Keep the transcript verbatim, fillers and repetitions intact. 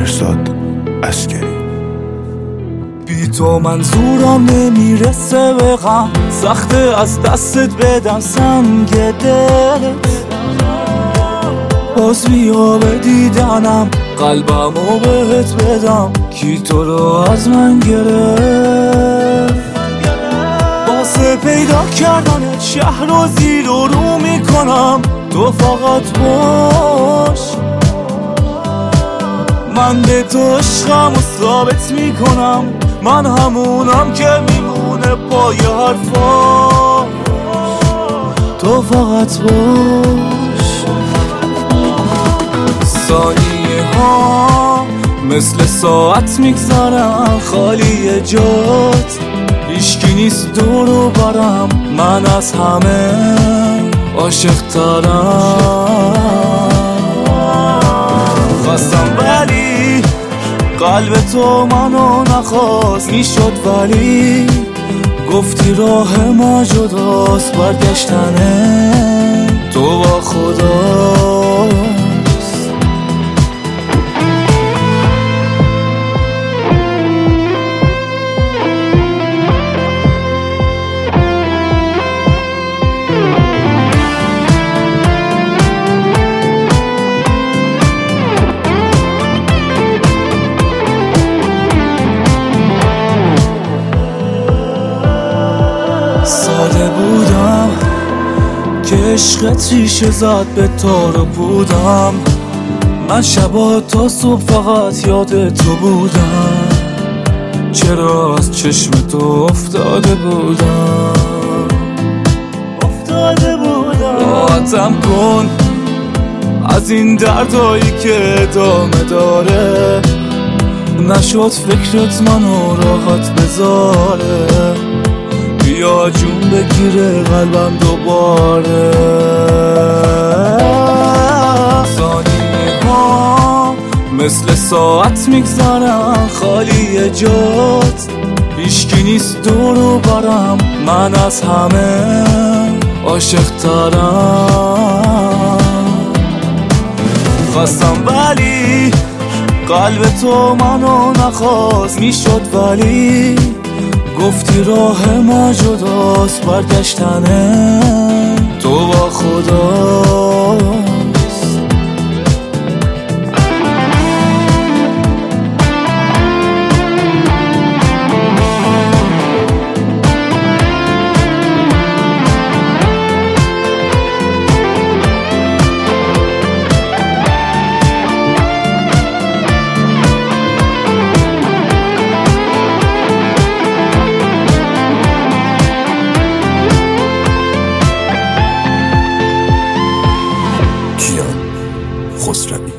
مهرزاد عسکری. بی تو منظورم نمیرسه به غم، سخته از دستت بدم سنگ دلت. باز بیا به دیدنم قلبمو بهت بدم، کی تو رو از من گرفت. واسه پیدا کردنت شهر رو زیر و رو میکنم، تو فقط باش. من به تو عشقم و ثابت میکنم، من همونم که میمونه پای حرفا. تو فقط باش. ثانیه ها مثل ساعت میگذرن خالی جات، هیچکی نیست دور و برم، من از همه عاشق ترم. خواستم ولی قلب تو منو نخواست، میشد ولی گفتی راه ما جداست. برگشتنه تو با خداست. ساده بودم که عشقت ریشه زد به تار و پودم، من شبا تا صبح فقط یاد تو بودم. چرا از چشم تو افتاده بودم افتاده بودم راحتم کن از این دردایی که ادامه داره، نشد فکرت منو راحت بذاره. بیا جون بگیره قلبم دوباره. ثانیه ها مثل ساعت میگذرن خالی جات، هیچکی نیست دور و برم، من از همه عاشق ترم. خواستم ولی قلب تو منو نخواست، میشد ولی گفتی راه ما جداست. برگشتنه تو با خداست. خسروی.